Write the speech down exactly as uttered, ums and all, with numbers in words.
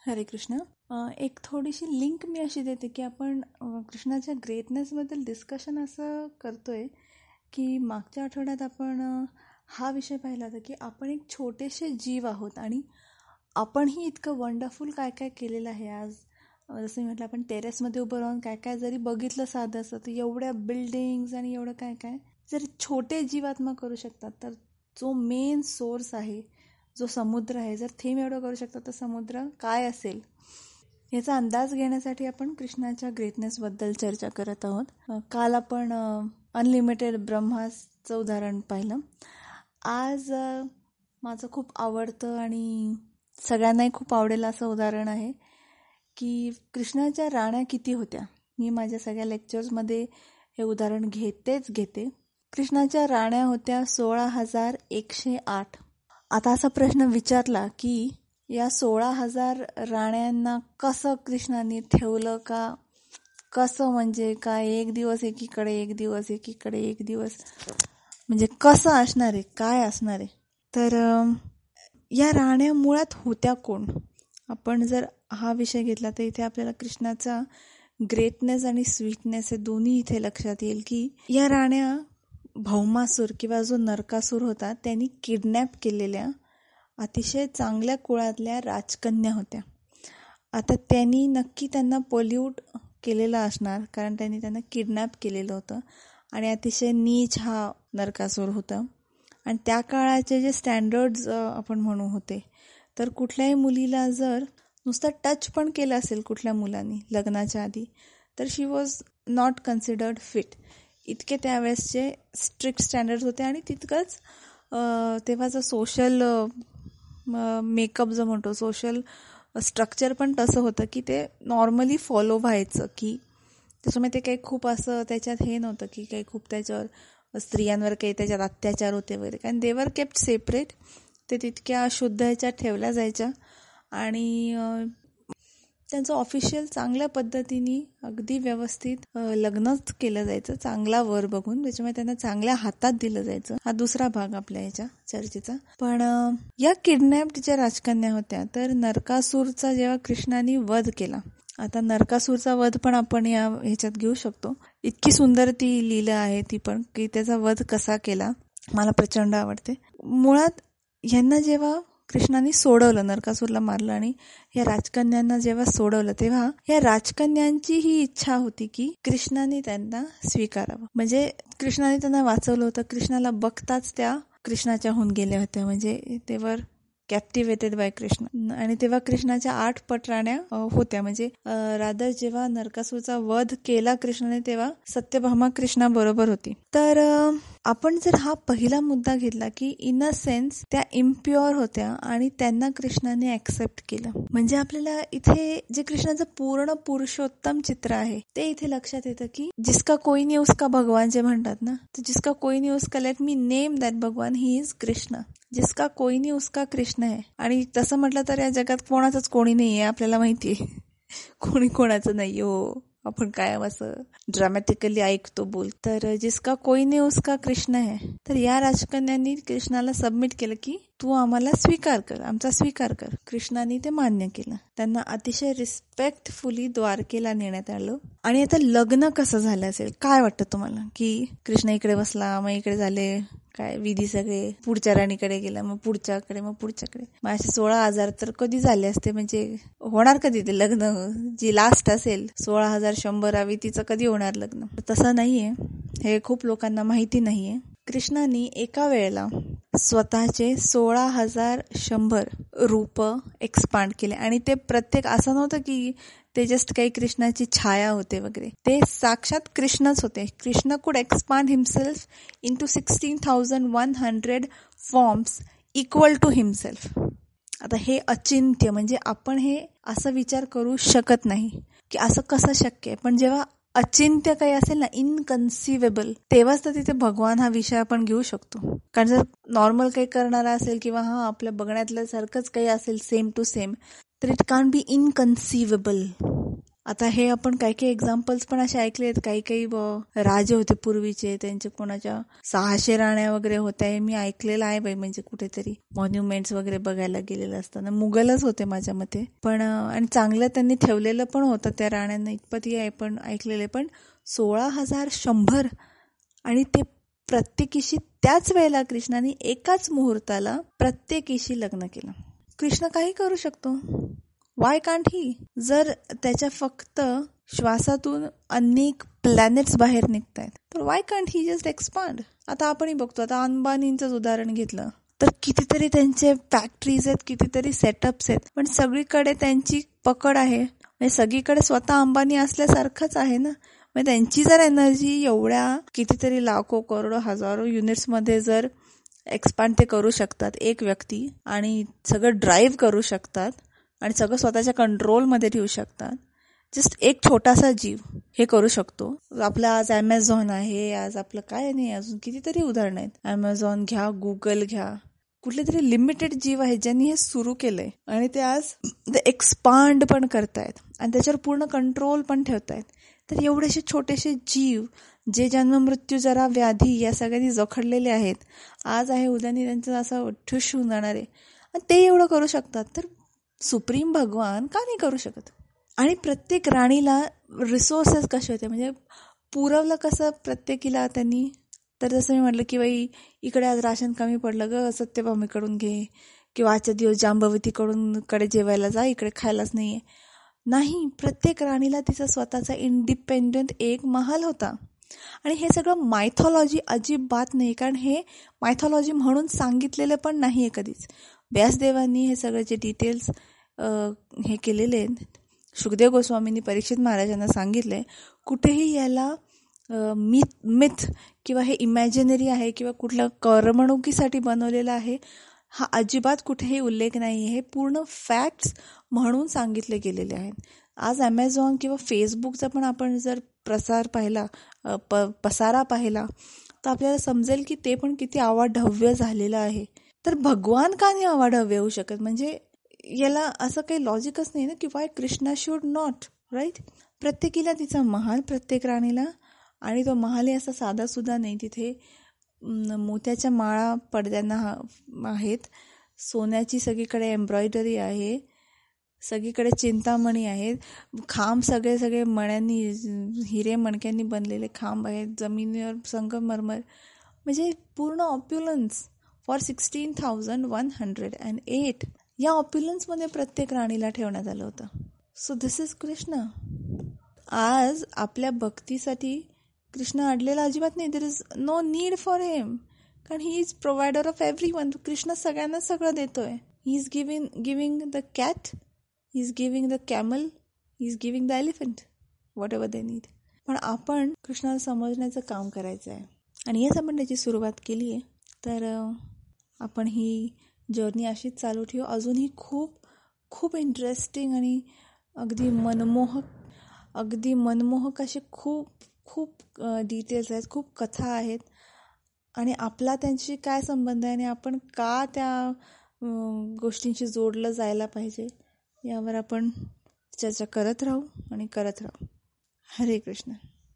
हरे कृष्ण. अ, एक थोडीशी लिंक मी अशी देते की आपण अ, कृष्णाच्या ग्रेटनेसबद्दल डिस्कशन असं करतोय की मागच्या आठवड्यात आपण अ, हा विषय पाहिला होता की आपण एक छोटेसे जीव आहोत आणि आपणही इतकं वंडरफुल काय काय केलेलं आहे. आज अ, जसं मी म्हटलं, आपण टेरेसमध्ये उभं राहून काय काय जरी बघितलं साधं असं, तर एवढ्या बिल्डिंग्स आणि एवढं काय काय जर छोटे जीवात्मा करू शकतात, तर जो मेन सोर्स आहे, जो समुद्र आहे, जर थेंब एवढं करू शकतात तर समुद्र काय असेल याचा अंदाज घेण्यासाठी आपण कृष्णाच्या ग्रेटनेसबद्दल चर्चा करत आहोत. अ, काल आपण अनलिमिटेड ब्रह्माचं उदाहरण पाहिलं. आज अ, माझं खूप आवडतं आणि सगळ्यांनाही खूप आवडेल असं उदाहरण आहे की कृष्णाच्या राण्या किती होत्या. मी माझ्या सगळ्या लेक्चर्समध्ये हे उदाहरण घेतेच घेते. कृष्णाच्या राण्या होत्या सोळा हजार एकशे आठ. आता असा प्रश्न विचारला की या सोळा हजार राण्यांना कसं कृष्णाने ठेवलं, का कसं, म्हणजे काय एक दिवस एकीकडे एक दिवस एकीकडे एक दिवस, म्हणजे कसं असणार आहे, काय असणार आहे. तर या राण्या मुळात होत्या कोण. आपण जर हा विषय घेतला तर इथे आपल्याला कृष्णाचा ग्रेटनेस आणि स्वीटनेस हे दोन्ही इथे लक्षात येईल की या राण्या भौमासूर किंवा जो नरकासूर होता त्यांनी किडनॅप केलेल्या अतिशय चांगल्या कुळातल्या राजकन्या होत्या. आता त्यांनी नक्की त्यांना पोल्यूट केलेलं असणार, कारण त्यांनी त्यांना किडनॅप केलेलं होतं आणि अतिशय नीच हा नरकासूर होता. आणि त्या काळाचे जे स्टँडर्ड्स आपण म्हणू होते, तर कुठल्याही मुलीला जर नुसतं टच पण केलं असेल कुठल्या मुलांनी लग्नाच्या आधी, तर she was not considered fit. इतके त्यावेळेसचे स्ट्रिक्ट स्टँडर्ड्स होते. आणि तितकंच तेव्हाचं सोशल मेकअप जो म्हणतो, सोशल स्ट्रक्चर पण तसं होतं की ते नॉर्मली फॉलो व्हायचं, की त्याच्यामुळे ते काही खूप असं त्याच्यात हे नव्हतं की काही खूप त्याच्यावर स्त्रियांवर काही त्याच्यात अत्याचार होते वगैरे, कारण दे वर केप्ट सेपरेट. ते तितक्या शुद्ध ह्याच्यात ठेवल्या जायच्या आणि त्यांचं ऑफिशियल चांगल्या पद्धतीने अगदी व्यवस्थित लग्नच केलं जायचं, चांगला वर बघून. त्याच्यामुळे त्यांना चांगल्या हातात दिलं जायचं. हा दुसरा भाग आपल्या ह्याच्या चर्चेचा. पण या किडनॅप्ड ज्या राजकन्या होत्या, तर नरकासूरचा जेव्हा कृष्णाने वध केला, आता नरकासूरचा वध पण आपण या ह्याच्यात घेऊ शकतो. इतकी सुंदर ती लीला आहे ती पण, की त्याचा वध कसा केला मला प्रचंड आवडते. मुळात यांना जेव्हा कृष्णाने सोडवलं, नरकासूरला मारलं आणि या राजकन्यांना जेव्हा सोडवलं, तेव्हा या राजकन्यांची ही इच्छा होती की कृष्णाने त्यांना स्वीकारावं. म्हणजे कृष्णाने त्यांना वाचवलं होतं. कृष्णाला बघताच त्या कृष्णाच्या होऊन गेल्या होत्या, म्हणजे तेवर कॅप्टिवेटेड बाय कृष्ण. आणि तेव्हा कृष्णाच्या आठ पट राण्या होत्या. म्हणजे राधा जेव्हा नरकासूरचा वध केला कृष्णाने, तेव्हा सत्यभामा कृष्णा बरोबर होती. तर आपण जर हा पहिला मुद्दा घेतला की इन अ सेन्स त्या इम्प्युअर होत्या आणि त्यांना कृष्णाने ऍक्सेप्ट केलं, म्हणजे आपल्याला इथे जे कृष्णाचं पूर्ण पुरुषोत्तम चित्र आहे ते इथे लक्षात येतं की जिसका कोई नहीं उसका भगवान जे म्हणतात ना, तर जिसका कोई नहीं उसका, लेट मी नेम दॅट भगवान, ही इज कृष्ण. जिसका कोई नहीं उसका कृष्ण आहे. आणि तसं म्हटलं तर या जगात कोणाचंच कोणी नाही आहे, आपल्याला माहितीये. कोणी कोणाचं नाही हो, आपण कायम असं ड्रामॅटिकली ऐकतो बोल. तर जिसका कोई नहीं उसका कृष्ण आहे. तर या राजकन्यांनी कृष्णाला सबमिट केलं की तू आम्हाला स्वीकार कर, आमचा स्वीकार कर. कृष्णाने ते मान्य केलं. त्यांना अतिशय रिस्पेक्टफुली द्वारकेला नेण्यात आलं. आणि आता लग्न कसं झालं असेल, काय वाटतं तुम्हाला? की कृष्ण इकडे बसला, मग इकडे झाले काय विधी सगळे, पुढच्या राणीकडे गेला, मग पुढच्याकडे, मग पुढच्याकडे, मग असे सोळा हजार तर कधी झाले असते, म्हणजे होणार कधी ते लग्न? जी लास्ट असेल सोळा हजार शंभरावी, तिचं कधी होणार लग्न? तसं नाहीये, हे खूप लोकांना माहिती नाहीये. कृष्णाने एका वेळेला स्वतःचे सोळा हजार शंभर रूप एक्सपांड केले. आणि ते प्रत्येक असं नव्हतं की ते जस्ट काही कृष्णाची छाया होते वगैरे, ते साक्षात कृष्णच होते. Krishna could expand himself in to sixteen thousand one hundred forms equal to himself. आता हे अचिंत्य, म्हणजे आपण हे असं विचार करू शकत नाही की असं कसं शक्य आहे. पण जेव्हा अचिंत्य काही असेल ना, इनकन्सिवेबल, तेव्हाच तर तिथे भगवान हा विषय आपण घेऊ शकतो. कारण जर नॉर्मल काही करणारा असेल किंवा हा आपल्या बघण्यातल्या सारखंच काही असेल सेम टू सेम, तर इट कांट बी इनकन्सिवेबल. आता हे आपण काही काही एक्झाम्पल्स पण असे ऐकले आहेत. काही काही राजे होते पूर्वीचे, त्यांचे कोणाच्या सहाशे राण्या वगैरे होत्या. हे मी ऐकलेलं आहे बाई, म्हणजे कुठेतरी मॉन्युमेंट्स वगैरे बघायला गेलेलं असताना. मुघलच होते माझ्या मते, पण आणि चांगलं त्यांनी ठेवलेलं पण होतं त्या राण्यांना, इतपतही आहे पण ऐकलेले. पण सोळा हजार शंभर आणि ते प्रत्येकीशी त्याच वेळेला कृष्णाने एकाच मुहूर्ताला प्रत्येकीशी लग्न केलं. कृष्ण काही करू शकतो. Why can't he? जर त्याच्या फक्त श्वासातून अनेक प्लॅनेट्स बाहेर निघतायत, तर why can't he just expand? आता आपणही बघतो, आता अंबानींचंच उदाहरण घेतलं तर कितीतरी त्यांचे फॅक्टरीज आहेत, कितीतरी सेटअप्स आहेत, पण सगळीकडे त्यांची पकड आहे. म्हणजे सगळीकडे स्वतः अंबानी असल्यासारखंच आहे ना. म्हणजे त्यांची जर एनर्जी एवढ्या कितीतरी लाखो करोडो हजारो युनिट्समध्ये जर एक्सपांड ते करू शकतात एक व्यक्ती, आणि सगळं ड्राईव्ह करू शकतात आणि सगळं स्वतःच्या कंट्रोलमध्ये ठेवू शकतात. जस्ट एक छोटासा जीव हे करू शकतो. आपलं आज ॲमेझॉन आहे, आज आपलं काय नाही, अजून कितीतरी उदाहरणं आहेत. ॲमेझॉन घ्या, गुगल घ्या, कुठले तरी लिमिटेड जीव आहेत ज्यांनी हे सुरू केलंय आणि ते आज ते एक्सपांड पण करतायत आणि त्याच्यावर पूर्ण कंट्रोल पण ठेवतायत. तर एवढेसे छोटेसे जीव जे जन्म मृत्यू जरा व्याधी या सगळ्यांनी जखडलेले आहेत, आज आहे उद्यानी त्यांचं असं ठुश होऊन जाणार आहे, आणि ते एवढं करू शकतात, तर सुप्रीम भगवान का नाही करू शकत? आणि प्रत्येक राणीला रिसोर्सेस कसे होते, म्हणजे पुरवलं कसं प्रत्येकीला त्यांनी? तर जसं मी म्हटलं की बाई, इकडे आज राशन कमी पडलं ग, सत्यभामीकडून घे, किंवा आजच्या दिवस जांबवतीकडून कडे जेवायला जा, इकडे खायलाच नाहीये. नाही, प्रत्येक राणीला तिचा स्वतःचा इंडिपेंडंट एक महल होता. आणि हे सगळं मायथॉलॉजी अजिबात नाही, कारण हे मायथॉलॉजी म्हणून सांगितलेलं पण नाही आहे कधीच. व्यासदेवांनी हे सगळे जे डिटेल्स हे केलेले आहेत, शुकदेव गोस्वामींनी परीक्षित महाराजांना सांगितले, कुठेही याला मिथ मिथ किंवा हे इमॅजिनरी आहे किंवा कुठलं करमणुकीसाठी बनवलेलं आहे, हा अजिबात कुठेही उल्लेख नाही आहे. हे पूर्ण फॅक्ट्स म्हणून सांगितले गेलेले आहेत. आज ॲमेझॉन किंवा फेसबुकचा पण आपण जर प्रसार पाहिला, प पसारा पाहिला, तर आपल्याला समजेल की ते पण किती अवाढव्य झालेलं आहे. तर भगवान का नाही अवाढव्य होऊ शकत? म्हणजे याला असं काही लॉजिकच नाही ना, की why Krishna should not, right? प्रत्येकीला तिचा महाल, प्रत्येक राणीला, आणि तो महाल असा साधा सुद्धा नाही. तिथे मोत्याच्या माळा पडद्यांना आहेत, सोन्याची सगळीकडे एम्ब्रॉयडरी आहे, सगळीकडे चिंतामणी आहेत, खांब सगळे सगळे मण्यांनी, हिरे मणक्यांनी बनलेले खांब आहेत, जमिनीवर संगमरमर, म्हणजे पूर्ण opulence for sixteen thousand one hundred and eight. या ऑप्युलन्समध्ये प्रत्येक राणीला ठेवण्यात आलं होतं. So this is Krishna. आज आपल्या भक्तीसाठी कृष्ण अडलेला अजिबात नाही. There is no need for him, कारण he is provider of every one. Krishna सगळ्यांना सगळं देतोय. He is giving giving the cat, he is giving the camel, he is giving the elephant, whatever they need. पण आपण कृष्णाला समजण्याचं काम करायचं आहे, आणि याच आपण त्याची सुरुवात केली आहे. तर आपण ही जर्नी अशीच चालू ठेवू. अजूनही खूप खूप इंटरेस्टिंग आणि अगदी मनमोहक अगदी मनमोहक असे खूप खूप डिटेल्स आहेत, खूप कथा आहेत, आणि आपला त्यांची काय संबंध आहे आणि आपण का त्या गोष्टींशी जोडलं जायला पाहिजे, यावर आपण चर्चा करत राहू आणि करत राहू. हरे कृष्ण.